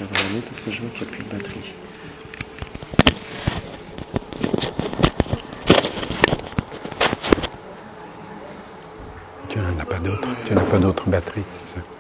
faire regarder parce que je vois qu'il n'y a plus de batterie. Tu n'en as pas d'autres. Tu n'as pas d'autres batteries, c'est ça.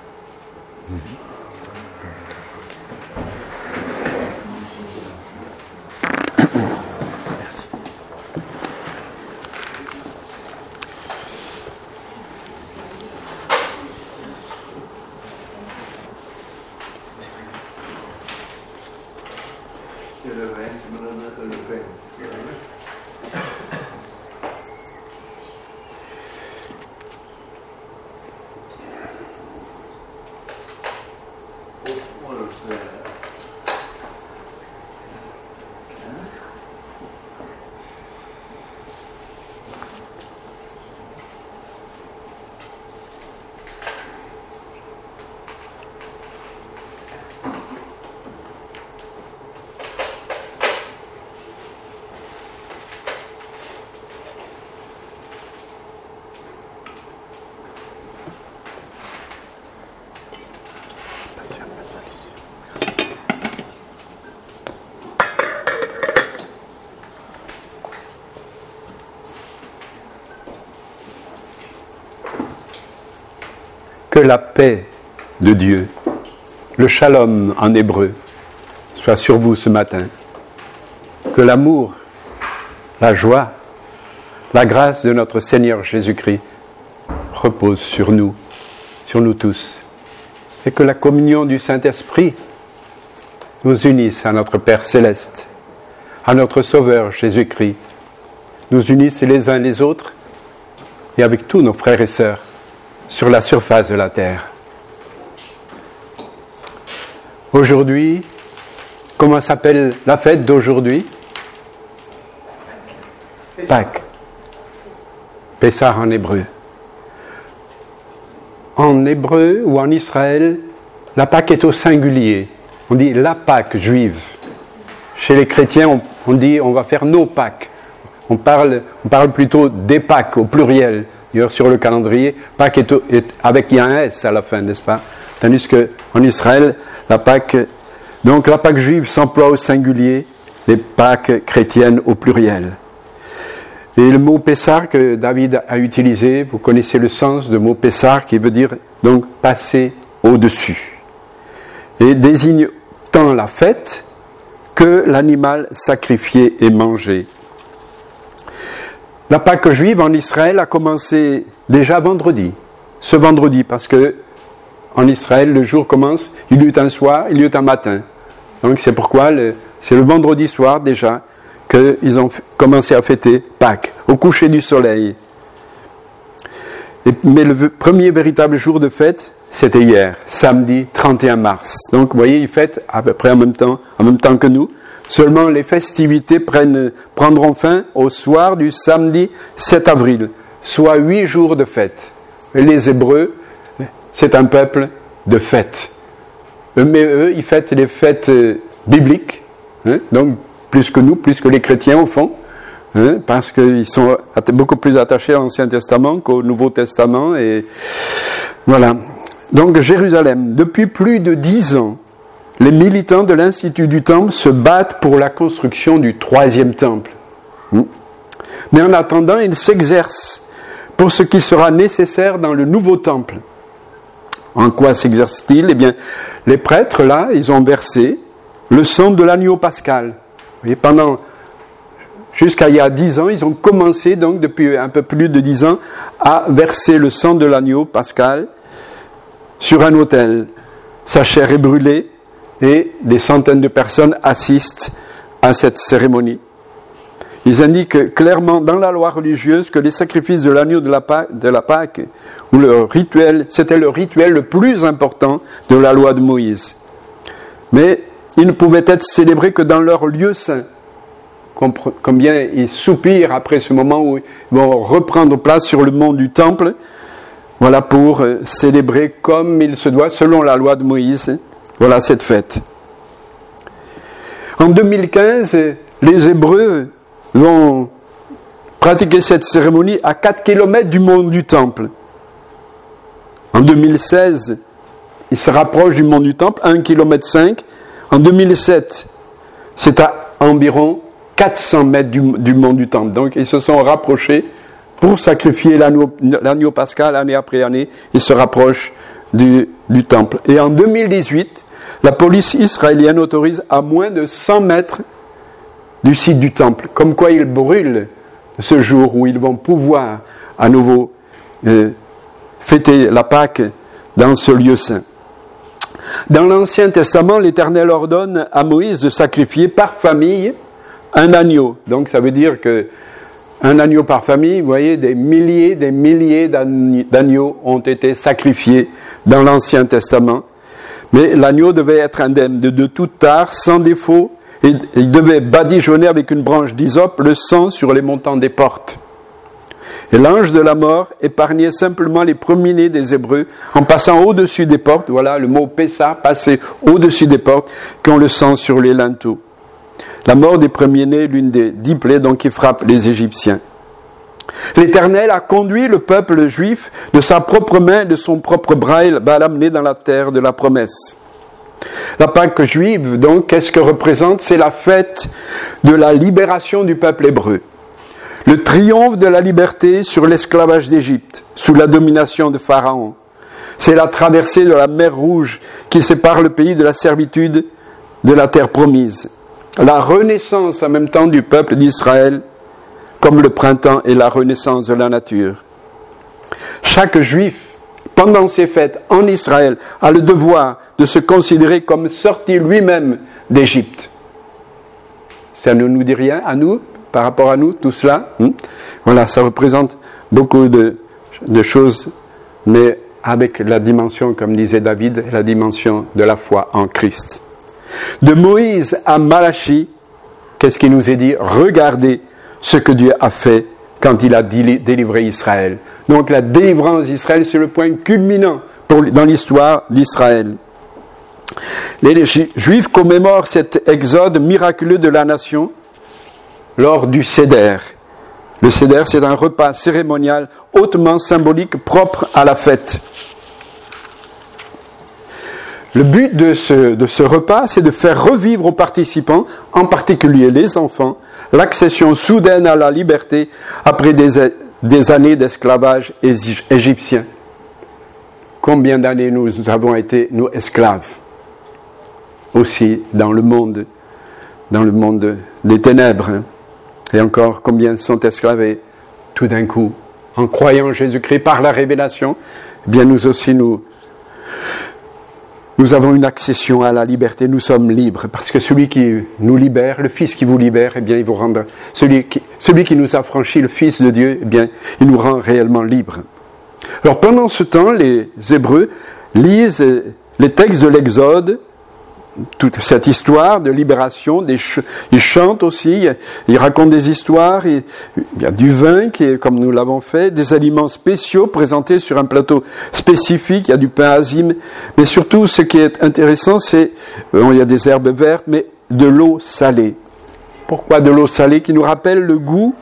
Que la paix de Dieu, le shalom en hébreu, soit sur vous ce matin. Que l'amour, la joie, la grâce de notre Seigneur Jésus-Christ repose sur nous tous. Et que la communion du Saint-Esprit nous unisse à notre Père Céleste, à notre Sauveur Jésus-Christ, nous unisse les uns les autres et avec tous nos frères et sœurs sur la surface de la terre. Aujourd'hui, comment s'appelle la fête d'aujourd'hui? Pâques. Pessah en hébreu. En hébreu ou en Israël, la Pâque est au singulier. On dit la Pâque juive. Chez les chrétiens, on dit on va faire nos Pâques. On parle plutôt des Pâques au pluriel. D'ailleurs, sur le calendrier, Pâques est avec il y a un S à la fin, n'est-ce pas? Tandis qu'en Israël, la Pâque juive s'emploie au singulier, les Pâques chrétiennes au pluriel. Et le mot Pessah que David a utilisé, vous connaissez le sens du mot Pessah qui veut dire donc passer au-dessus. Et désigne tant la fête que l'animal sacrifié et mangé. La Pâque juive en Israël a commencé déjà vendredi, ce vendredi, parce que en Israël le jour commence, il y eut un soir, il y eut un matin. Donc c'est pourquoi c'est le vendredi soir déjà qu'ils ont commencé à fêter Pâques, au coucher du soleil. Mais le premier véritable jour de fête, c'était hier, samedi 31 mars. Donc vous voyez, ils fêtent à peu près en même temps que nous. Seulement les festivités prendront fin au soir du samedi 7 avril, soit 8 jours de fête. Et les Hébreux, c'est un peuple de fêtes. Mais eux, ils fêtent les fêtes bibliques, donc plus que nous, plus que les chrétiens au fond, parce qu'ils sont beaucoup plus attachés à l'Ancien Testament qu'au Nouveau Testament. Et voilà. Donc Jérusalem, depuis plus de 10 ans, les militants de l'Institut du Temple se battent pour la construction du 3e temple. Mais en attendant, ils s'exercent pour ce qui sera nécessaire dans le nouveau temple. En quoi s'exercent-ils? Eh bien, les prêtres, là, ils ont versé le sang de l'agneau pascal. Et jusqu'à il y a 10 ans, ils ont commencé, donc, depuis un peu plus de 10 ans, à verser le sang de l'agneau pascal sur un autel. Sa chair est brûlée et des centaines de personnes assistent à cette cérémonie. Ils indiquent clairement dans la loi religieuse que les sacrifices de l'agneau de la Pâque, ou le rituel, c'était le rituel le plus important de la loi de Moïse. Mais ils ne pouvaient être célébrés que dans leur lieu saint. Combien ils soupirent après ce moment où ils vont reprendre place sur le mont du temple, voilà, pour célébrer comme il se doit, selon la loi de Moïse, voilà cette fête. En 2015, les Hébreux vont pratiquer cette cérémonie à 4 km du mont du Temple. En 2016, ils se rapprochent du mont du Temple, 1,5 km. En 2007, c'est à environ 400 mètres du mont du Temple. Donc ils se sont rapprochés pour sacrifier l'agneau pascal année après année. Ils se rapprochent du Temple. Et en 2018, la police israélienne autorise à moins de 100 mètres du site du Temple. Comme quoi ils brûlent ce jour où ils vont pouvoir à nouveau fêter la Pâque dans ce lieu saint. Dans l'Ancien Testament, l'Éternel ordonne à Moïse de sacrifier par famille un agneau. Donc ça veut dire que un agneau par famille, vous voyez, des milliers d'agneaux ont été sacrifiés dans l'Ancien Testament. Mais l'agneau devait être indemne de toute tare, sans défaut, et il devait badigeonner avec une branche d'hysope le sang sur les montants des portes. Et l'ange de la mort épargnait simplement les premiers-nés des Hébreux en passant au-dessus des portes, voilà le mot Pessa, passer au-dessus des portes, qui ont le sang sur les linteaux. La mort des premiers-nés, l'une des 10 plaies donc qui frappent les Égyptiens. L'Éternel a conduit le peuple juif de sa propre main, de son propre bras, il va l'amener dans la terre de la promesse. La Pâque juive, donc, qu'est-ce que représente? C'est la fête de la libération du peuple hébreu. Le triomphe de la liberté sur l'esclavage d'Égypte, sous la domination de Pharaon. C'est la traversée de la mer Rouge qui sépare le pays de la servitude de la terre promise. La renaissance en même temps du peuple d'Israël, comme le printemps et la renaissance de la nature. Chaque juif, pendant ces fêtes en Israël, a le devoir de se considérer comme sorti lui-même d'Égypte. Ça ne nous dit rien à nous, par rapport à nous, tout cela. Voilà, ça représente beaucoup de choses, mais avec la dimension, comme disait David, la dimension de la foi en Christ. De Moïse à Malachie, qu'est-ce qui nous est dit? Regardez ce que Dieu a fait quand il a délivré Israël. Donc la délivrance d'Israël, c'est le point culminant dans l'histoire d'Israël. Les Juifs commémorent cet exode miraculeux de la nation lors du Seder. Le Seder, c'est un repas cérémonial hautement symbolique propre à la fête. Le but de ce repas, c'est de faire revivre aux participants, en particulier les enfants, l'accession soudaine à la liberté après des années d'esclavage égyptien. Combien d'années nous avons été, nous, esclaves? Aussi dans le monde des ténèbres. Et encore, combien sont esclavés tout d'un coup, en croyant Jésus-Christ par la révélation? Eh bien, nous aussi, nous avons une accession à la liberté, nous sommes libres, parce que celui qui nous libère, le Fils qui vous libère, eh bien, il vous rendra, celui qui nous a franchi, le Fils de Dieu, eh bien, il nous rend réellement libres. Alors, pendant ce temps, les Hébreux lisent les textes de l'Exode, toute cette histoire de libération, ils chantent aussi, ils racontent des histoires, il y a du vin qui est, comme nous l'avons fait, des aliments spéciaux présentés sur un plateau spécifique, il y a du pain azime, mais surtout ce qui est intéressant, c'est, il y a des herbes vertes, mais de l'eau salée. Pourquoi de l'eau salée? Qui nous rappelle le goût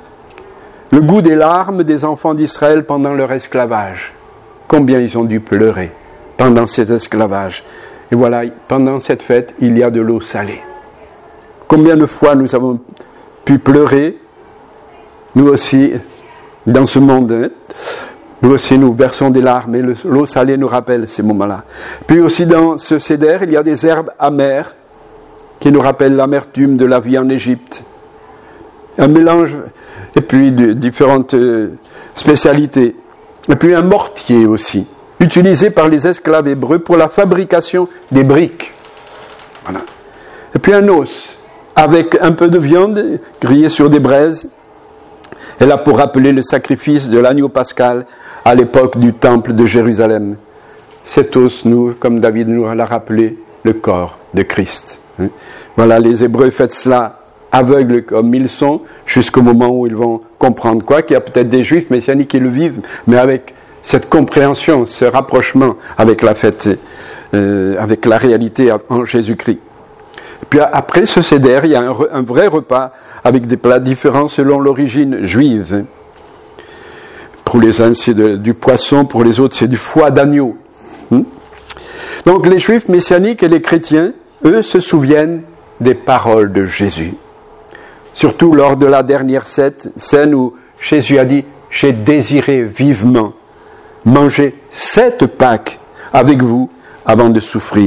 des larmes des enfants d'Israël pendant leur esclavage. Combien ils ont dû pleurer pendant cet esclavage. Et voilà, pendant cette fête, il y a de l'eau salée. Combien de fois nous avons pu pleurer, nous aussi, dans ce monde, nous aussi nous versons des larmes, et l'eau salée nous rappelle ces moments-là. Puis aussi dans ce Seder, il y a des herbes amères qui nous rappellent l'amertume de la vie en Égypte. Un mélange, et puis de différentes spécialités. Et puis un mortier aussi, utilisé par les esclaves hébreux pour la fabrication des briques. Voilà. Et puis un os, avec un peu de viande grillée sur des braises. Et là, pour rappeler le sacrifice de l'agneau pascal à l'époque du temple de Jérusalem. Cet os, nous, comme David nous l'a rappelé, le corps de Christ. Voilà, les Hébreux fêtent cela aveugles comme ils sont, jusqu'au moment où ils vont comprendre quoi, qu'il y a peut-être des Juifs messianiques qui le vivent, mais avec cette compréhension, ce rapprochement avec la fête, avec la réalité en Jésus-Christ. Puis après ce Seder, il y a un vrai repas avec des plats différents selon l'origine juive. Pour les uns, c'est du poisson, pour les autres, c'est du foie d'agneau. Donc les Juifs messianiques et les chrétiens eux se souviennent des paroles de Jésus. Surtout lors de la dernière scène où Jésus a dit « J'ai désiré vivement manger cette Pâque avec vous avant de souffrir. »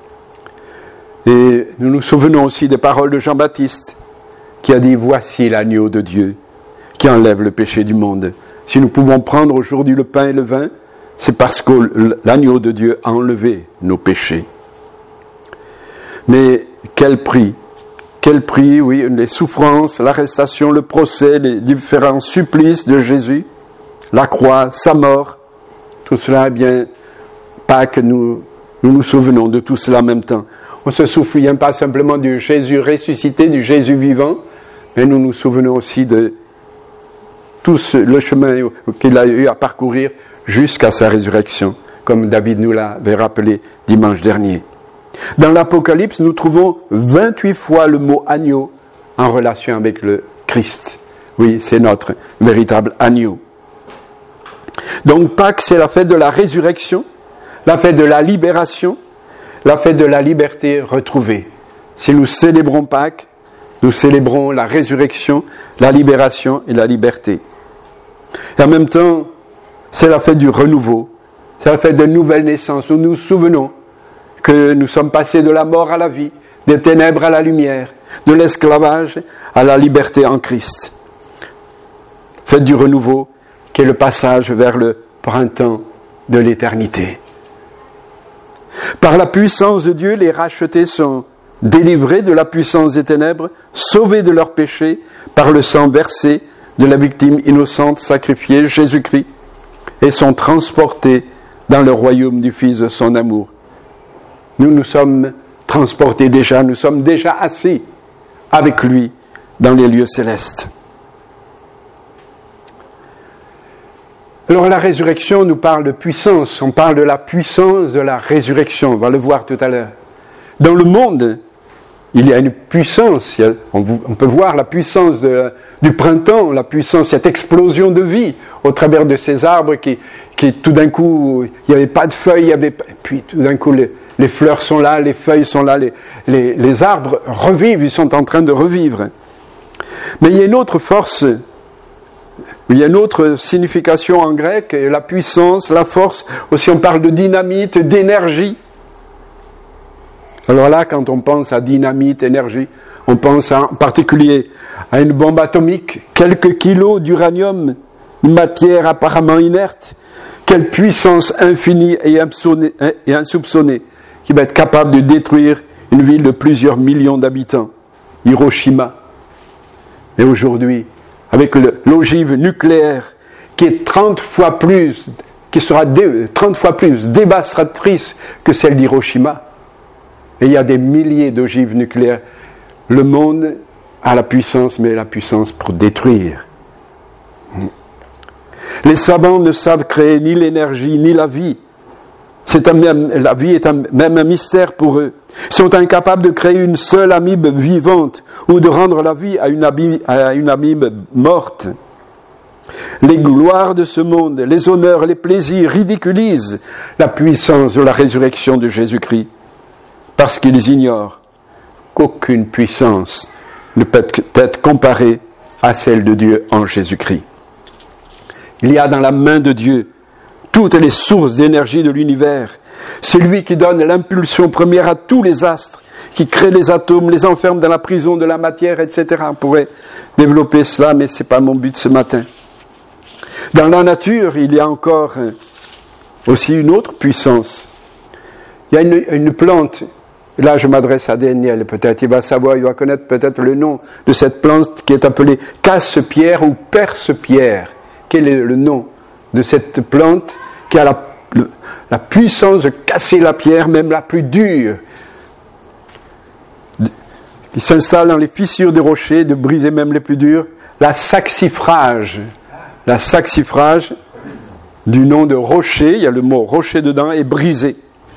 Et nous nous souvenons aussi des paroles de Jean-Baptiste qui a dit « Voici l'agneau de Dieu qui enlève le péché du monde. » Si nous pouvons prendre aujourd'hui le pain et le vin, c'est parce que l'agneau de Dieu a enlevé nos péchés. Mais quel prix! Quel prix, oui, les souffrances, l'arrestation, le procès, les différents supplices de Jésus, la croix, sa mort, tout cela, eh bien, Pâques, nous nous souvenons de tout cela en même temps. On ne se souvient pas simplement du Jésus ressuscité, du Jésus vivant, mais nous nous souvenons aussi de tout le chemin qu'il a eu à parcourir jusqu'à sa résurrection, comme David nous l'avait rappelé dimanche dernier. Dans l'Apocalypse, nous trouvons 28 fois le mot agneau en relation avec le Christ. Oui, c'est notre véritable agneau. Donc Pâques, c'est la fête de la résurrection, la fête de la libération, la fête de la liberté retrouvée. Si nous célébrons Pâques, nous célébrons la résurrection, la libération et la liberté. Et en même temps, c'est la fête du renouveau, c'est la fête de nouvelle naissance. Nous nous souvenons que nous sommes passés de la mort à la vie, des ténèbres à la lumière, de l'esclavage à la liberté en Christ. Fête du renouveau, qui est le passage vers le printemps de l'éternité. Par la puissance de Dieu, les rachetés sont délivrés de la puissance des ténèbres, sauvés de leurs péchés par le sang versé de la victime innocente sacrifiée, Jésus-Christ, et sont transportés dans le royaume du Fils de son amour. Nous nous sommes transportés déjà, nous sommes déjà assis avec lui dans les lieux célestes. Alors la résurrection nous parle de puissance, on parle de la puissance de la résurrection, on va le voir tout à l'heure. Dans le monde, il y a une puissance, on peut voir la puissance du printemps, la puissance, cette explosion de vie au travers de ces arbres qui tout d'un coup, il n'y avait pas de feuilles, puis tout d'un coup les fleurs sont là, les feuilles sont là, les arbres revivent, ils sont en train de revivre. Mais il y a une autre force, il y a une autre signification en grec, la puissance, la force, aussi on parle de dynamite, d'énergie. Alors là, quand on pense à dynamite, énergie, on pense en particulier à une bombe atomique, quelques kilos d'uranium, une matière apparemment inerte. Quelle puissance infinie et insoupçonnée qui va être capable de détruire une ville de plusieurs millions d'habitants, Hiroshima. Et aujourd'hui, avec l'ogive nucléaire qui est 30 fois plus, qui sera 30 fois plus dévastatrice que celle d'Hiroshima. Et il y a des milliers d'ogives nucléaires. Le monde a la puissance, mais la puissance pour détruire. Les savants ne savent créer ni l'énergie, ni la vie. La vie est même un mystère pour eux. Ils sont incapables de créer une seule amibe vivante ou de rendre la vie à une amibe morte. Les gloires de ce monde, les honneurs, les plaisirs ridiculisent la puissance de la résurrection de Jésus-Christ. Parce qu'ils ignorent qu'aucune puissance ne peut être comparée à celle de Dieu en Jésus-Christ. Il y a dans la main de Dieu toutes les sources d'énergie de l'univers. C'est lui qui donne l'impulsion première à tous les astres, qui crée les atomes, les enferme dans la prison de la matière, etc. On pourrait développer cela, mais ce n'est pas mon but ce matin. Dans la nature, il y a encore aussi une autre puissance. Il y a une plante. Là, je m'adresse à Daniel, peut-être il va savoir, il va connaître peut-être le nom de cette plante qui est appelée casse-pierre ou perce-pierre. Quel est le nom de cette plante qui a la puissance de casser la pierre, même la plus dure, qui s'installe dans les fissures des rochers, de briser même les plus durs? La saxifrage. La saxifrage, du nom de rocher, il y a le mot rocher dedans, est brisé.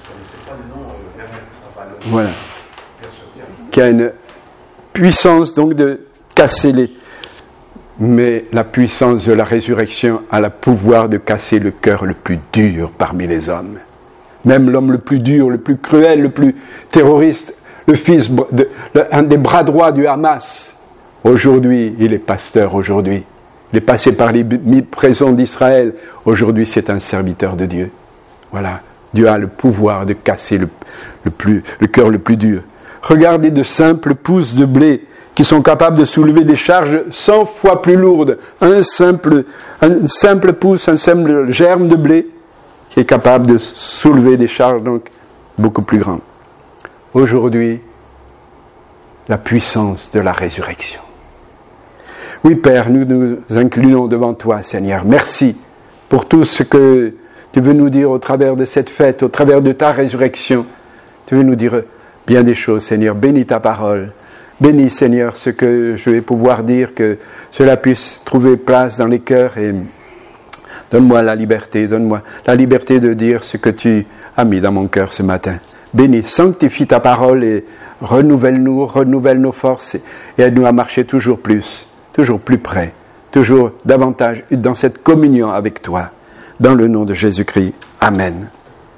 Voilà. Qui a une puissance donc de casser les... Mais la puissance de la résurrection a le pouvoir de casser le cœur le plus dur parmi les hommes. Même l'homme le plus dur, le plus cruel, le plus terroriste, un des bras droits du Hamas, aujourd'hui, il est pasteur aujourd'hui. Il est passé par les prisons d'Israël. Aujourd'hui, c'est un serviteur de Dieu. Voilà. Dieu a le pouvoir de casser le cœur le plus dur. Regardez de simples pousses de blé qui sont capables de soulever des charges 100 fois plus lourdes. Un simple pouce, un simple germe de blé qui est capable de soulever des charges donc beaucoup plus grandes. Aujourd'hui, la puissance de la résurrection. Oui, Père, nous nous inclinons devant toi, Seigneur. Merci pour tout ce que tu veux nous dire au travers de cette fête, au travers de ta résurrection. Tu veux nous dire bien des choses, Seigneur. Bénis ta parole. Bénis, Seigneur, ce que je vais pouvoir dire, que cela puisse trouver place dans les cœurs et donne-moi la liberté de dire ce que tu as mis dans mon cœur ce matin. Bénis, sanctifie ta parole et renouvelle nos forces et aide-nous à marcher toujours plus près, toujours davantage dans cette communion avec toi. Dans le nom de Jésus-Christ. Amen.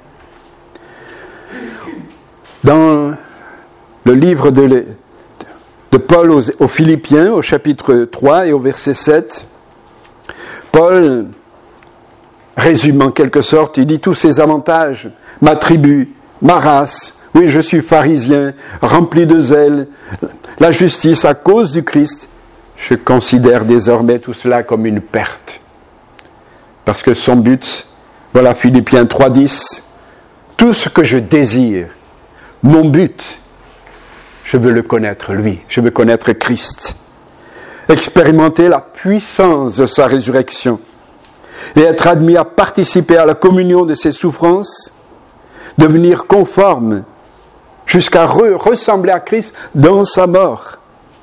Dans le livre de Paul aux Philippiens, au chapitre 3 et au verset 7, Paul résume en quelque sorte, il dit tous ces avantages, ma tribu, ma race, oui je suis pharisien, rempli de zèle, la justice à cause du Christ, je considère désormais tout cela comme une perte. Parce que son but, voilà Philippiens 3:10, tout ce que je désire, mon but, je veux le connaître lui, je veux connaître Christ, expérimenter la puissance de sa résurrection et être admis à participer à la communion de ses souffrances, devenir conforme jusqu'à ressembler à Christ dans sa mort.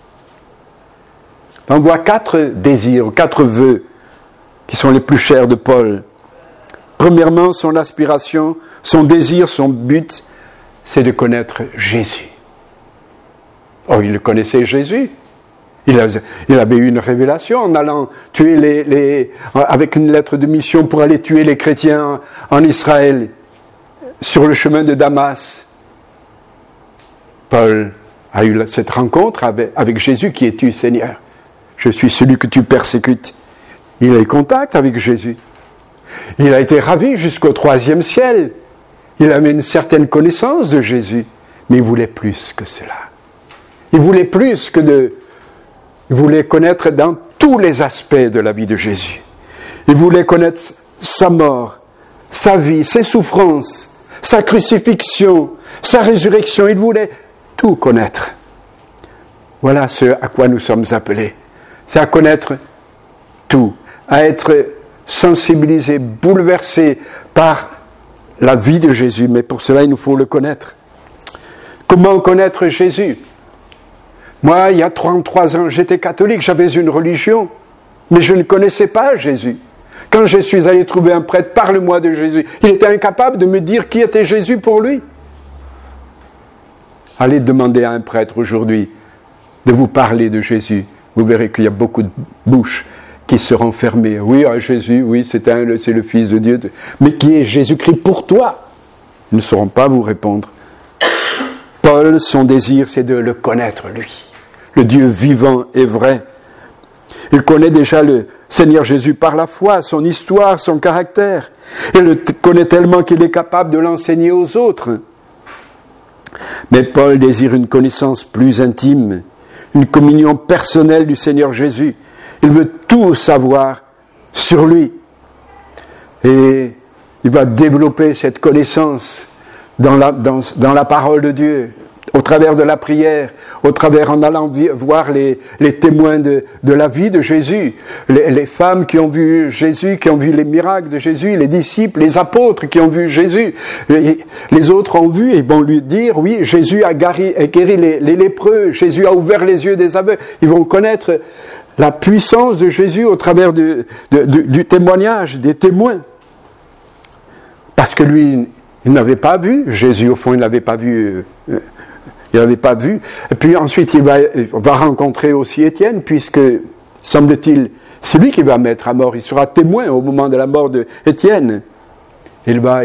On voit 4 désirs, 4 vœux qui sont les plus chers de Paul. Premièrement, son aspiration, son désir, son but, c'est de connaître Jésus. Oh, il connaissait Jésus. Il avait eu une révélation en allant tuer avec une lettre de mission pour aller tuer les chrétiens en Israël sur le chemin de Damas. Paul a eu cette rencontre avec Jésus. Qui es-tu, Seigneur? Je suis celui que tu persécutes. Il a eu contact avec Jésus. Il a été ravi jusqu'au 3e ciel. Il avait une certaine connaissance de Jésus. Mais il voulait plus que cela. Il voulait plus il voulait connaître dans tous les aspects de la vie de Jésus. Il voulait connaître sa mort, sa vie, ses souffrances, sa crucifixion, sa résurrection. Il voulait tout connaître. Voilà ce à quoi nous sommes appelés. C'est à connaître tout, à être sensibilisé, bouleversé par la vie de Jésus. Mais pour cela, il nous faut le connaître. Comment connaître Jésus? Moi, il y a 33 ans, j'étais catholique, j'avais une religion, mais je ne connaissais pas Jésus. Quand je suis allé trouver un prêtre, parle-moi de Jésus. Il était incapable de me dire qui était Jésus pour lui. Allez demander à un prêtre aujourd'hui de vous parler de Jésus. Vous verrez qu'il y a beaucoup de bouches qui seront fermées. Oui, Jésus, oui, c'est le Fils de Dieu. Mais qui est Jésus-Christ pour toi? Ils ne sauront pas vous répondre. Paul, son désir, c'est de le connaître, lui. Le Dieu vivant et vrai. Il connaît déjà le Seigneur Jésus par la foi, son histoire, son caractère. Il le connaît tellement qu'il est capable de l'enseigner aux autres. Mais Paul désire une connaissance plus intime, une communion personnelle du Seigneur Jésus. Il veut tout savoir sur lui. Et il va développer cette connaissance dans la parole de Dieu, au travers de la prière, au travers en allant voir les témoins de la vie de Jésus, les femmes qui ont vu Jésus, qui ont vu les miracles de Jésus, les disciples, les apôtres qui ont vu Jésus. Les autres ont vu et vont lui dire, oui, Jésus a guéri les lépreux, Jésus a ouvert les yeux des aveugles. Ils vont connaître la puissance de Jésus au travers du témoignage, des témoins. Parce que lui, il n'avait pas vu Jésus, au fond, il n'avait pas vu. Il n'avait pas vu. Et puis ensuite, il va rencontrer aussi Étienne, puisque, semble-t-il, c'est lui qui va mettre à mort. Il sera témoin au moment de la mort d'Étienne. Il va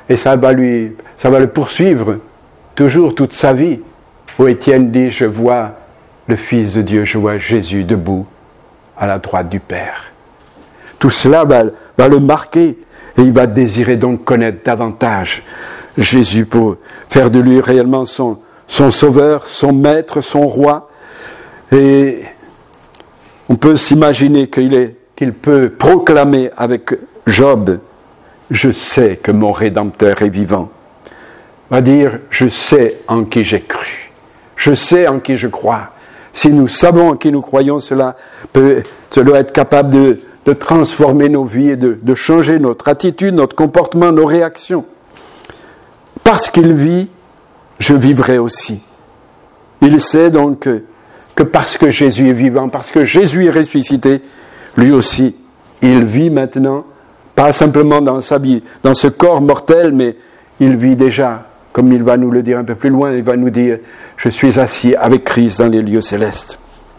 et ça va le poursuivre toujours toute sa vie. Où Étienne dit, je vois le Fils de Dieu, je vois Jésus debout à la droite du Père. Tout cela va le marquer et il va désirer donc connaître davantage Jésus pour faire de lui réellement son sauveur, son maître, son roi. Et on peut s'imaginer qu'il peut proclamer avec Job, je sais que mon Rédempteur est vivant. Va dire, je sais en qui j'ai cru. Je sais en qui je crois. Si nous savons en qui nous croyons, cela doit être capable de transformer nos vies et de changer notre attitude, notre comportement, nos réactions. Parce qu'il vit, je vivrai aussi. Il sait donc que parce que Jésus est vivant, parce que Jésus est ressuscité, lui aussi, il vit maintenant, pas simplement dans sa vie, dans ce corps mortel, mais il vit déjà, comme il va nous le dire un peu plus loin, il va nous dire, je suis assis avec Christ dans les lieux célestes.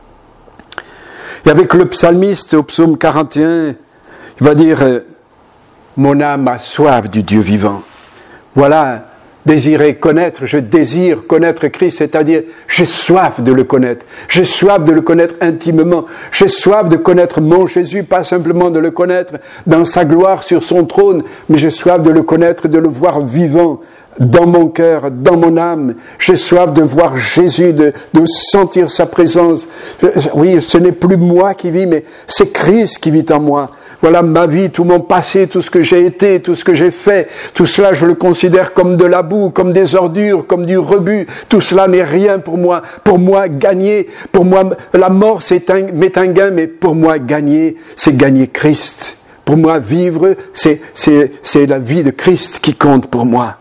Et avec le psalmiste, au psaume 41, il va dire, mon âme a soif du Dieu vivant. Voilà, désirer connaître, je désire connaître Christ, c'est-à-dire j'ai soif de le connaître, j'ai soif de le connaître intimement, j'ai soif de connaître mon Jésus, pas simplement de le connaître dans sa gloire sur son trône, mais j'ai soif de le connaître, de le voir vivant dans mon cœur, dans mon âme. J'ai soif de voir Jésus, de sentir sa présence. Oui, ce n'est plus moi qui vis, mais c'est Christ qui vit en moi. Voilà ma vie, tout mon passé, tout ce que j'ai été, tout ce que j'ai fait, tout cela je le considère comme de la boue, comme des ordures, comme du rebut. Tout cela n'est rien pour moi. Pour moi, gagner, pour moi, la mort m'est un gain, mais pour moi, gagner, c'est gagner Christ. Pour moi, vivre, c'est la vie de Christ qui compte pour moi.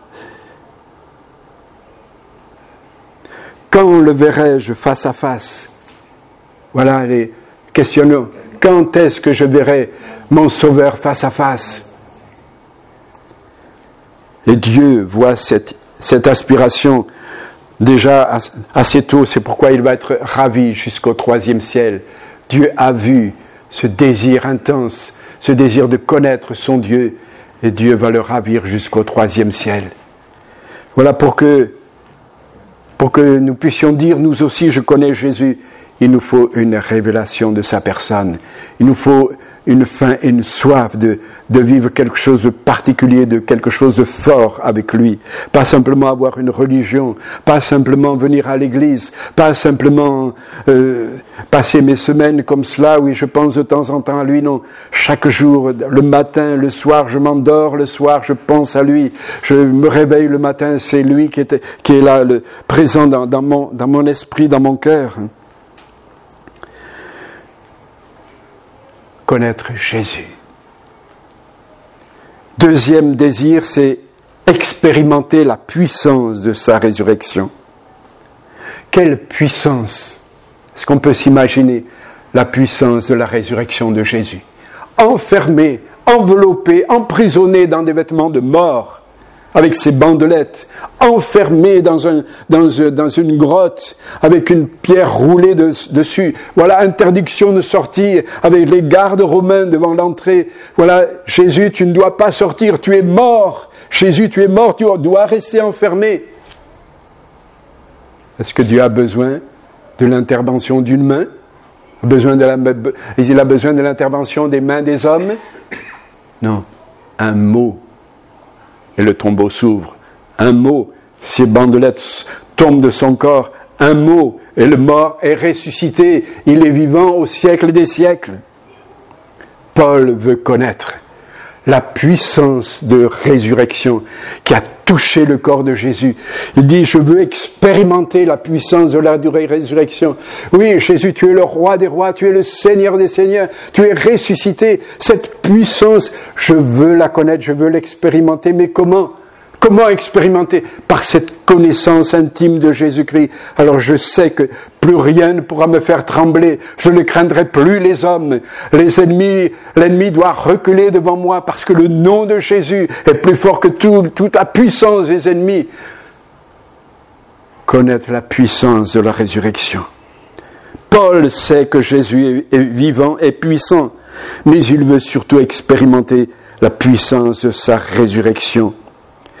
Quand le verrai-je face à face? Voilà les questionnements. Quand est-ce que je verrai mon Sauveur face à face? Et Dieu voit cette aspiration déjà assez tôt. C'est pourquoi il va être ravi jusqu'au 3e ciel. Dieu a vu ce désir intense, ce désir de connaître son Dieu. Et Dieu va le ravir jusqu'au 3e ciel. Voilà pour que nous puissions dire, nous aussi, je connais Jésus, il nous faut une révélation de sa personne. Il nous faut une faim et une soif de vivre quelque chose de particulier, de quelque chose de fort avec lui. Pas simplement avoir une religion, pas simplement venir à l'église, pas simplement passer mes semaines comme cela, oui, je pense de temps en temps à lui, non. Chaque jour, le matin, le soir, je m'endors, le soir, je pense à lui. Je me réveille le matin, c'est lui qui est là, présent dans mon esprit, dans mon cœur. Connaître Jésus. Deuxième désir, c'est expérimenter la puissance de sa résurrection. Quelle puissance! Est-ce qu'on peut s'imaginer la puissance de la résurrection de Jésus? Enfermé, enveloppé, emprisonné dans des vêtements de mort, avec ses bandelettes, enfermé dans une grotte, avec une pierre roulée dessus. Voilà, interdiction de sortir, avec les gardes romains devant l'entrée. Voilà, Jésus, tu ne dois pas sortir, tu es mort. Jésus, tu es mort, tu dois rester enfermé. Est-ce que Dieu a besoin de l'intervention d'une main? Il a besoin de l'intervention des mains des hommes? Non, un mot. Et le tombeau s'ouvre. Un mot, ses bandelettes tombent de son corps. Un mot, et le mort est ressuscité. Il est vivant au siècle des siècles. Paul veut connaître la puissance de résurrection qui a touché le corps de Jésus. Il dit, je veux expérimenter la puissance de la résurrection. Oui, Jésus, tu es le roi des rois, tu es le Seigneur des seigneurs, tu es ressuscité. Cette puissance, je veux la connaître, je veux l'expérimenter. Mais comment? Comment expérimenter? Par cette connaissance intime de Jésus-Christ. Alors je sais que plus rien ne pourra me faire trembler. Je ne craindrai plus les hommes. L'ennemi doit reculer devant moi parce que le nom de Jésus est plus fort que toute la puissance des ennemis. Connaître la puissance de la résurrection. Paul sait que Jésus est vivant et puissant, mais il veut surtout expérimenter la puissance de sa résurrection.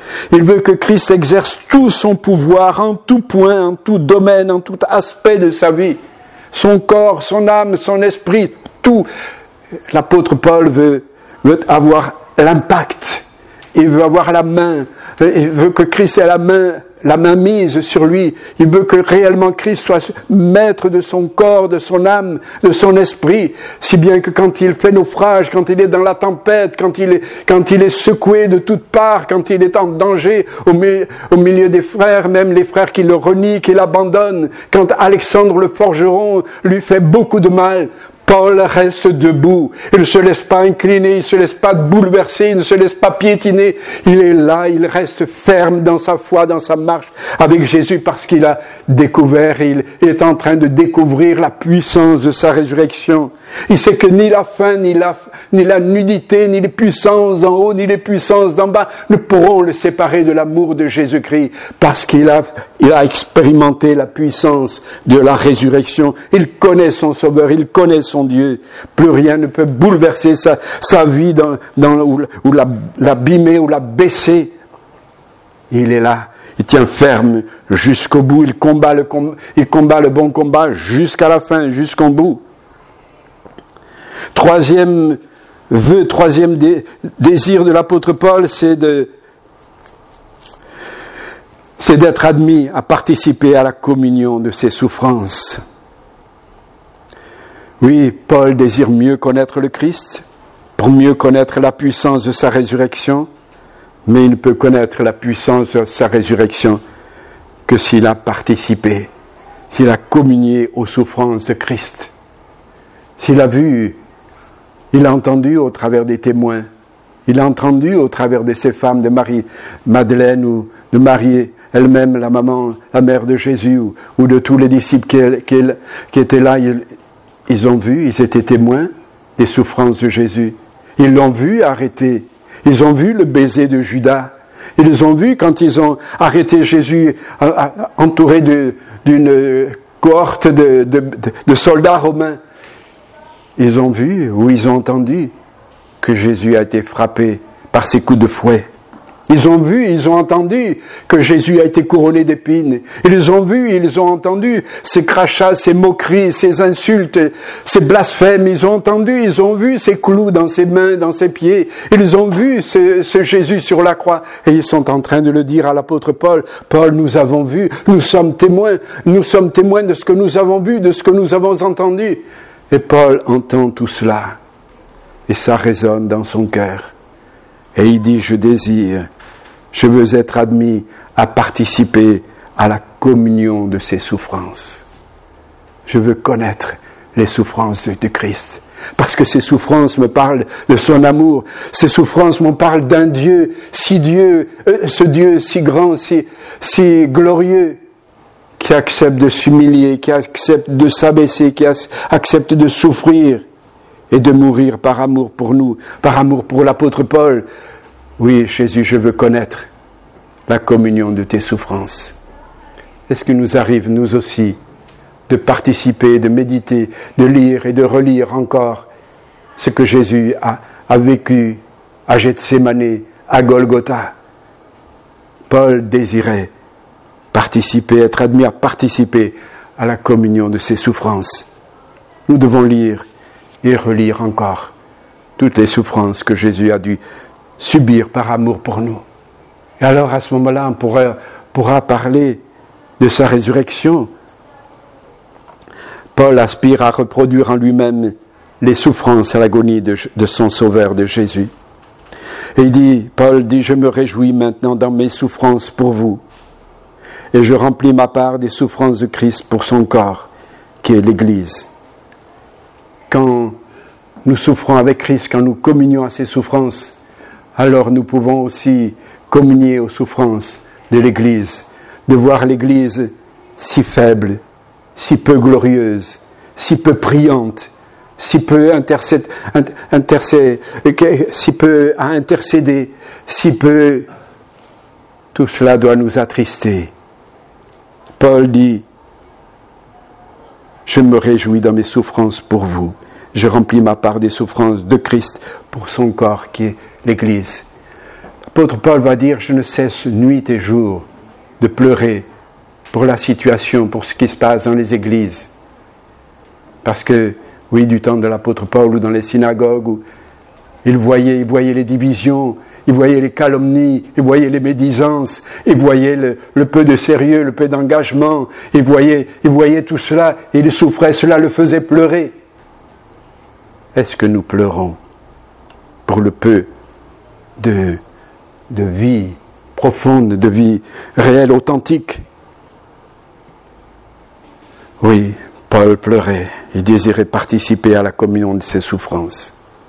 Il veut que Christ exerce tout son pouvoir en tout point, en tout domaine, en tout aspect de sa vie. Son corps, son âme, son esprit, tout. L'apôtre Paul veut avoir l'impact. Il veut avoir la main. Il veut que Christ ait la main mise sur lui. Il veut que réellement Christ soit maître de son corps, de son âme, de son esprit. Si bien que quand il fait naufrage, quand il est dans la tempête, quand il est secoué de toutes parts, quand il est en danger au milieu des frères, même les frères qui le renient, qui l'abandonnent, quand Alexandre le forgeron lui fait beaucoup de mal, Paul reste debout. Il ne se laisse pas incliner, il ne se laisse pas bouleverser, il ne se laisse pas piétiner. Il est là, il reste ferme dans sa foi, dans sa marche avec Jésus parce qu'il a découvert, il est en train de découvrir la puissance de sa résurrection. Il sait que ni la faim, ni la nudité, ni les puissances d'en haut, ni les puissances d'en bas ne pourront le séparer de l'amour de Jésus-Christ parce qu'il a expérimenté la puissance de la résurrection. Il connaît son Sauveur, il connaît son Dieu. Plus rien ne peut bouleverser sa vie ou l'abîmer ou la baisser. Il est là, il tient ferme jusqu'au bout, il combat le bon combat jusqu'à la fin, jusqu'au bout. Troisième désir de l'apôtre Paul, c'est d'être admis à participer à la communion de ses souffrances. Oui, Paul désire mieux connaître le Christ, pour mieux connaître la puissance de sa résurrection, mais il ne peut connaître la puissance de sa résurrection que s'il a participé, s'il a communié aux souffrances de Christ, s'il a vu, il a entendu au travers des témoins, il a entendu au travers de ces femmes, de Marie-Madeleine ou de Marie elle-même, la mère de Jésus, ou de tous les disciples qui étaient là. Ils ont vu, ils étaient témoins des souffrances de Jésus. Ils l'ont vu arrêter. Ils ont vu le baiser de Judas. Ils ont vu quand ils ont arrêté Jésus entouré d'une cohorte de soldats romains. Ils ont vu ou ils ont entendu que Jésus a été frappé par ses coups de fouet. Ils ont vu, ils ont entendu que Jésus a été couronné d'épines. Ils ont vu, ils ont entendu ces crachats, ces moqueries, ces insultes, ces blasphèmes. Ils ont entendu, ils ont vu ces clous dans ses mains, dans ses pieds. Ils ont vu ce Jésus sur la croix. Et ils sont en train de le dire à l'apôtre Paul. Paul, nous avons vu, nous sommes témoins de ce que nous avons vu, de ce que nous avons entendu. Et Paul entend tout cela. Et ça résonne dans son cœur. Et il dit, je veux être admis à participer à la communion de ses souffrances. Je veux connaître les souffrances de Christ. Parce que ces souffrances me parlent de son amour. Ces souffrances me parlent d'un Dieu, ce Dieu si grand, si glorieux, qui accepte de s'humilier, qui accepte de s'abaisser, qui accepte de souffrir et de mourir par amour pour nous, par amour pour l'apôtre Paul. Oui, Jésus, je veux connaître la communion de tes souffrances. Est-ce qu'il nous arrive, nous aussi, de participer, de méditer, de lire et de relire encore ce que Jésus a vécu à Gethsémani, à Golgotha? Paul désirait participer, être admis à participer à la communion de ses souffrances. Nous devons lire et relire encore toutes les souffrances que Jésus a dû subir par amour pour nous. Et alors à ce moment-là, on pourra parler de sa résurrection. Paul aspire à reproduire en lui-même les souffrances et l'agonie de son Sauveur, de Jésus. Et Paul dit, je me réjouis maintenant dans mes souffrances pour vous, et je remplis ma part des souffrances de Christ pour son corps, qui est l'Église. Quand nous souffrons avec Christ, quand nous communions à ses souffrances, alors nous pouvons aussi communier aux souffrances de l'Église, de voir l'Église si faible, si peu glorieuse, si peu priante, si peu à intercéder, si peu... Tout cela doit nous attrister. Paul dit, je me réjouis dans mes souffrances pour vous. Je remplis ma part des souffrances de Christ pour son corps qui est l'Église. L'apôtre Paul va dire, je ne cesse nuit et jour de pleurer pour la situation, pour ce qui se passe dans les églises. Parce que, oui, du temps de l'apôtre Paul ou dans les synagogues, où il voyait les divisions, il voyait les calomnies, il voyait les médisances, il voyait le peu de sérieux, le peu d'engagement, il voyait tout cela, et il souffrait, cela le faisait pleurer. Est-ce que nous pleurons pour le peu de vie profonde, de vie réelle, authentique? Oui, Paul pleurait, il désirait participer à la communion de ses souffrances.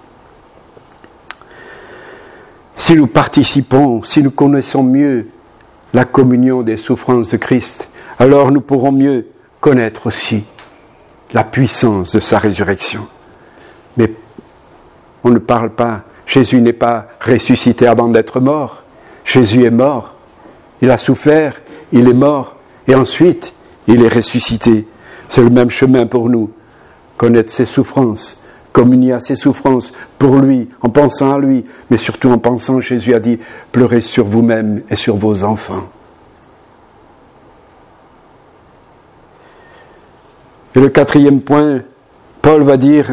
Si nous participons, si nous connaissons mieux la communion des souffrances de Christ, alors nous pourrons mieux connaître aussi la puissance de sa résurrection. Mais on ne parle pas, Jésus n'est pas ressuscité avant d'être mort. Jésus est mort, il a souffert, il est mort, et ensuite il est ressuscité. C'est le même chemin pour nous, connaître ses souffrances, communier à ses souffrances pour lui, en pensant à lui, mais surtout en pensant, Jésus a dit, pleurez sur vous-même et sur vos enfants. Et le quatrième point, Paul va dire,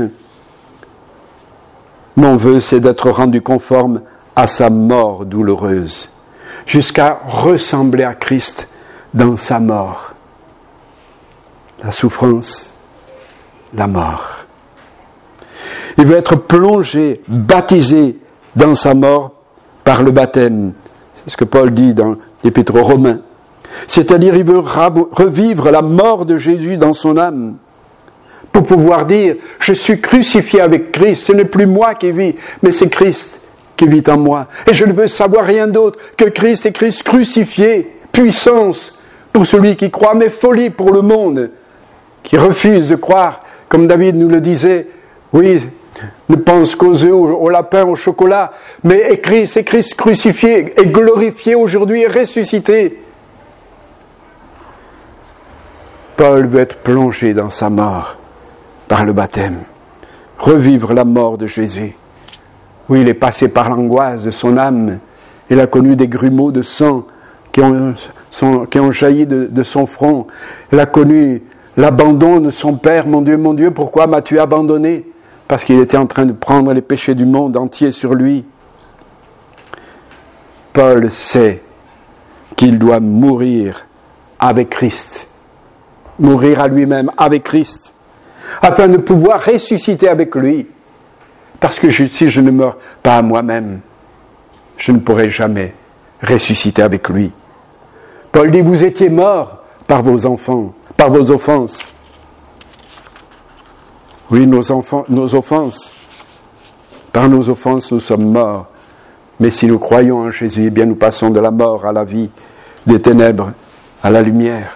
mon vœu c'est d'être rendu conforme à sa mort douloureuse, jusqu'à ressembler à Christ dans sa mort. La souffrance, la mort. Il veut être plongé, baptisé dans sa mort par le baptême. C'est ce que Paul dit dans l'Épître aux Romains. C'est-à-dire, il veut revivre la mort de Jésus dans son âme, pour pouvoir dire, je suis crucifié avec Christ, ce n'est plus moi qui vis, mais c'est Christ qui vit en moi. Et je ne veux savoir rien d'autre que Christ et Christ crucifié, puissance pour celui qui croit, mais folie pour le monde, qui refuse de croire, comme David nous le disait, oui, ne pense qu'aux œufs, au lapin, au chocolat, mais c'est Christ crucifié et glorifié aujourd'hui et ressuscité. Paul veut être plongé dans sa mort par le baptême, revivre la mort de Jésus. Oui, il est passé par l'angoisse de son âme, il a connu des grumeaux de sang qui ont jailli de son front, il a connu l'abandon de son Père, mon Dieu, pourquoi m'as-tu abandonné? Parce qu'il était en train de prendre les péchés du monde entier sur lui. Paul sait qu'il doit mourir avec Christ, mourir à lui-même avec Christ, afin de pouvoir ressusciter avec lui. Parce que si je ne meurs pas à moi-même, je ne pourrai jamais ressusciter avec lui. Paul dit, vous étiez morts par vos enfants, par vos offenses. Oui, nos offenses. Par nos offenses, nous sommes morts. Mais si nous croyons en Jésus, eh bien nous passons de la mort à la vie, des ténèbres à la lumière.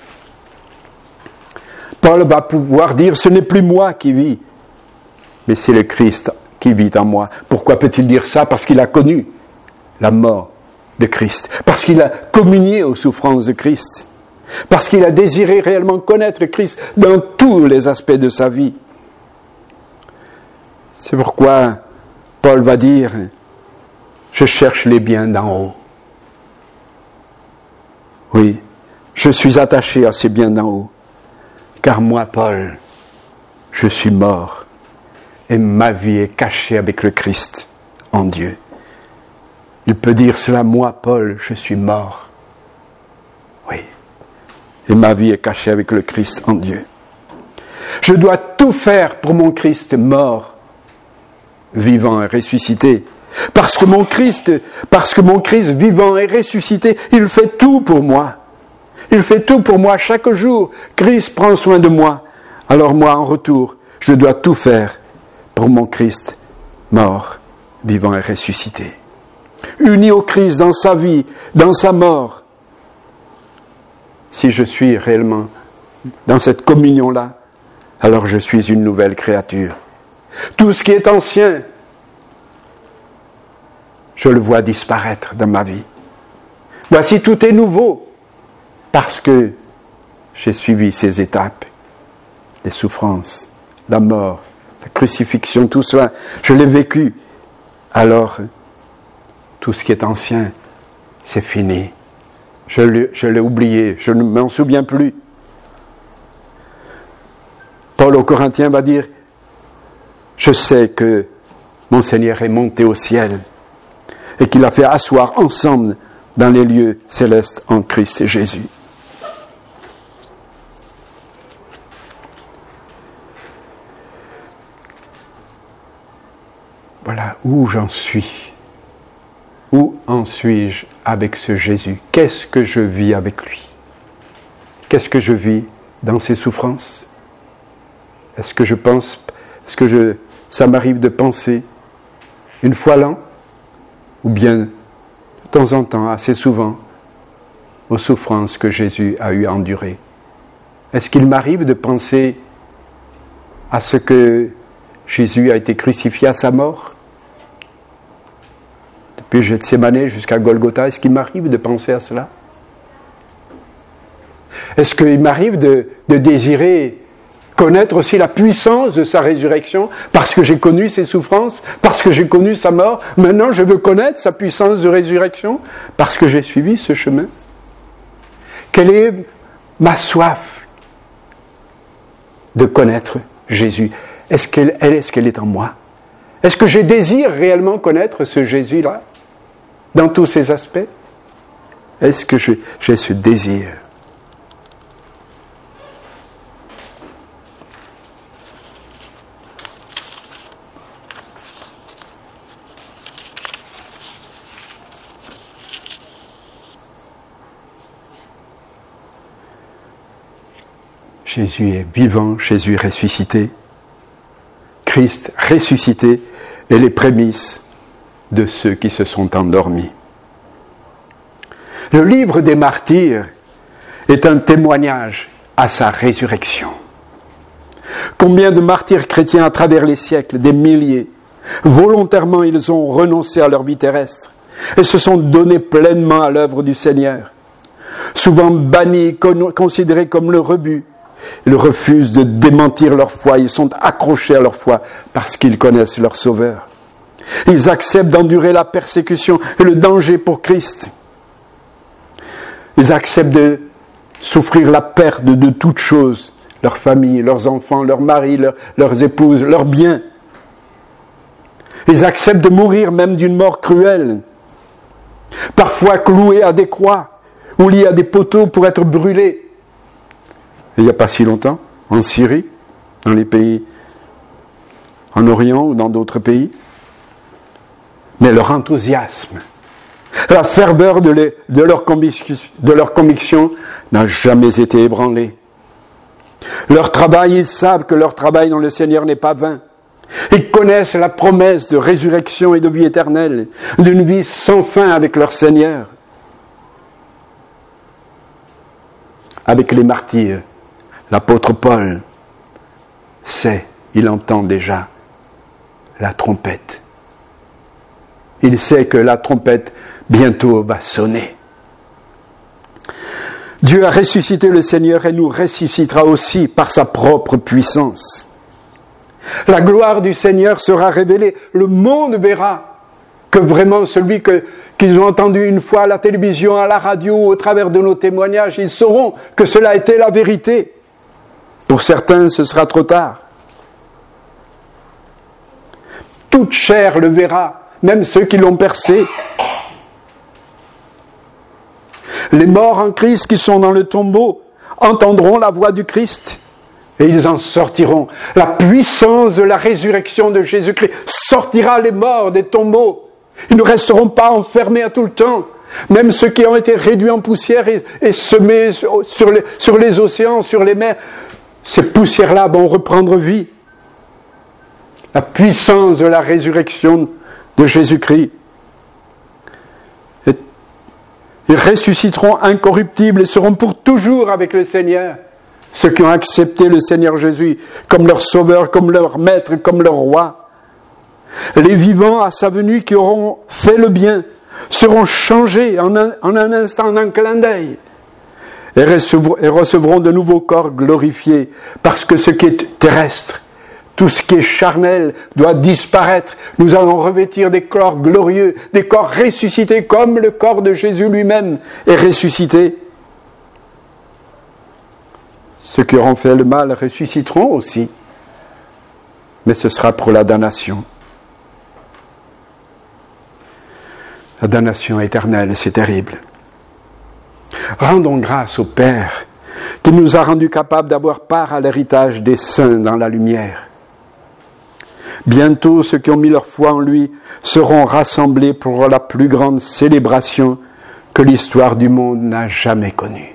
Paul va pouvoir dire, ce n'est plus moi qui vis, mais c'est le Christ qui vit en moi. Pourquoi peut-il dire ça? Parce qu'il a connu la mort de Christ, parce qu'il a communié aux souffrances de Christ, parce qu'il a désiré réellement connaître Christ dans tous les aspects de sa vie. C'est pourquoi Paul va dire, je cherche les biens d'en haut. Oui, je suis attaché à ces biens d'en haut. Car moi, Paul, je suis mort et ma vie est cachée avec le Christ en Dieu. Il peut dire cela, moi, Paul, je suis mort. Oui, et ma vie est cachée avec le Christ en Dieu. Je dois tout faire pour mon Christ mort, vivant et ressuscité. Parce que mon Christ vivant et ressuscité, il fait tout pour moi. Il fait tout pour moi chaque jour. Christ prend soin de moi. Alors moi, en retour, je dois tout faire pour mon Christ mort, vivant et ressuscité. Uni au Christ dans sa vie, dans sa mort. Si je suis réellement dans cette communion-là, alors je suis une nouvelle créature. Tout ce qui est ancien, je le vois disparaître dans ma vie. Voici, tout est nouveau. Parce que j'ai suivi ces étapes, les souffrances, la mort, la crucifixion, tout cela, je l'ai vécu. Alors, tout ce qui est ancien c'est fini. Je l'ai oublié, je ne m'en souviens plus. Paul aux Corinthiens va dire, je sais que mon Seigneur est monté au ciel et qu'il a fait asseoir ensemble dans les lieux célestes en Christ et Jésus. Voilà où j'en suis. Où en suis-je avec ce Jésus? Qu'est-ce que je vis avec lui? Qu'est-ce que je vis dans ses souffrances? Est-ce que ça m'arrive de penser une fois l'an, ou bien de temps en temps, assez souvent, aux souffrances que Jésus a eu à endurer? Est-ce qu'il m'arrive de penser à ce que Jésus a été crucifié à sa mort? Depuis Gethsémané jusqu'à Golgotha, est-ce qu'il m'arrive de penser à cela? Est-ce qu'il m'arrive de désirer connaître aussi la puissance de sa résurrection, parce que j'ai connu ses souffrances, parce que j'ai connu sa mort? Maintenant, je veux connaître sa puissance de résurrection, parce que j'ai suivi ce chemin. Quelle est ma soif de connaître Jésus? Est-ce qu'elle est en moi? Est-ce que je désire réellement connaître ce Jésus-là, dans tous ses aspects? Est-ce que j'ai ce désir? Jésus est vivant, Jésus est ressuscité. Christ ressuscité est les prémices de ceux qui se sont endormis. Le livre des martyrs est un témoignage à sa résurrection. Combien de martyrs chrétiens à travers les siècles, des milliers, volontairement ils ont renoncé à leur vie terrestre et se sont donnés pleinement à l'œuvre du Seigneur. Souvent bannis, considérés comme le rebut, ils refusent de démentir leur foi, ils sont accrochés à leur foi parce qu'ils connaissent leur Sauveur. Ils acceptent d'endurer la persécution et le danger pour Christ. Ils acceptent de souffrir la perte de toutes choses, leur famille, leurs enfants, leurs maris, leurs épouses, leurs biens. Ils acceptent de mourir même d'une mort cruelle, parfois cloués à des croix ou liés à des poteaux pour être brûlés. Il n'y a pas si longtemps, en Syrie, dans les pays en Orient ou dans d'autres pays. Mais leur enthousiasme, la ferveur de leur conviction n'a jamais été ébranlée. Leur travail, ils savent que leur travail dans le Seigneur n'est pas vain. Ils connaissent la promesse de résurrection et de vie éternelle, d'une vie sans fin avec leur Seigneur. Avec les martyrs, l'apôtre Paul sait, il entend déjà la trompette. Il sait que la trompette bientôt va sonner. Dieu a ressuscité le Seigneur et nous ressuscitera aussi par sa propre puissance. La gloire du Seigneur sera révélée. Le monde verra que vraiment celui qu'ils ont entendu une fois à la télévision, à la radio, au travers de nos témoignages, ils sauront que cela était la vérité. Pour certains, ce sera trop tard. Toute chair le verra, même ceux qui l'ont percé. Les morts en Christ qui sont dans le tombeau entendront la voix du Christ et ils en sortiront. La puissance de la résurrection de Jésus-Christ sortira les morts des tombeaux. Ils ne resteront pas enfermés à tout le temps. Même ceux qui ont été réduits en poussière et semés sur les océans, sur les mers, ces poussières-là vont reprendre vie. La puissance de la résurrection de Jésus-Christ. Ils ressusciteront incorruptibles et seront pour toujours avec le Seigneur. Ceux qui ont accepté le Seigneur Jésus comme leur sauveur, comme leur maître, comme leur roi. Les vivants à sa venue qui auront fait le bien seront changés en un instant, en un clin d'œil. Et recevront de nouveaux corps glorifiés parce que ce qui est terrestre Tout ce qui est charnel doit disparaître. Nous allons revêtir des corps glorieux, des corps ressuscités comme le corps de Jésus lui-même est ressuscité. Ceux qui auront fait le mal ressusciteront aussi, mais ce sera pour la damnation. La damnation éternelle, c'est terrible. Rendons grâce au Père qui nous a rendus capables d'avoir part à l'héritage des saints dans la lumière. Bientôt, ceux qui ont mis leur foi en lui seront rassemblés pour la plus grande célébration que l'histoire du monde n'a jamais connue.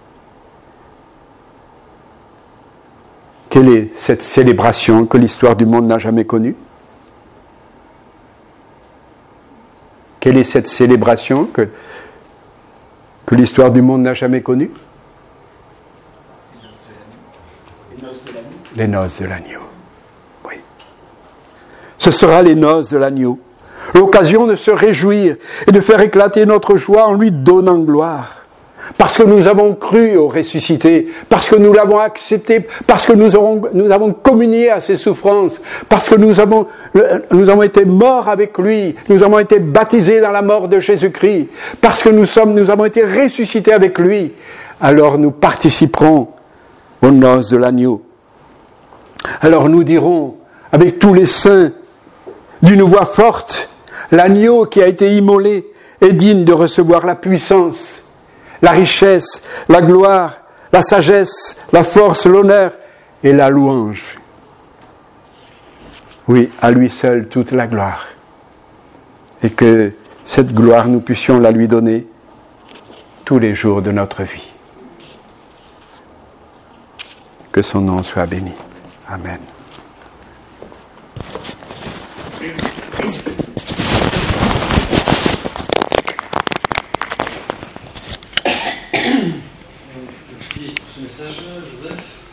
Quelle est cette célébration que l'histoire du monde n'a jamais connue? Quelle est cette célébration que l'histoire du monde n'a jamais connue? Les noces de l'agneau. Oui. Ce sera les noces de l'agneau. L'occasion de se réjouir et de faire éclater notre joie en lui donnant gloire. Parce que nous avons cru au ressuscité, parce que nous l'avons accepté, parce que nous avons communié à ses souffrances, parce que nous avons été morts avec lui, nous avons été baptisés dans la mort de Jésus-Christ, parce que nous avons été ressuscités avec lui, alors nous participerons aux noces de l'agneau. Alors nous dirons, avec tous les saints, d'une voix forte, l'agneau qui a été immolé est digne de recevoir la puissance, la richesse, la gloire, la sagesse, la force, l'honneur et la louange. Oui, à lui seul toute la gloire. Et que cette gloire, nous puissions la lui donner tous les jours de notre vie. Que son nom soit béni. Amen. Merci pour ce message, Joseph.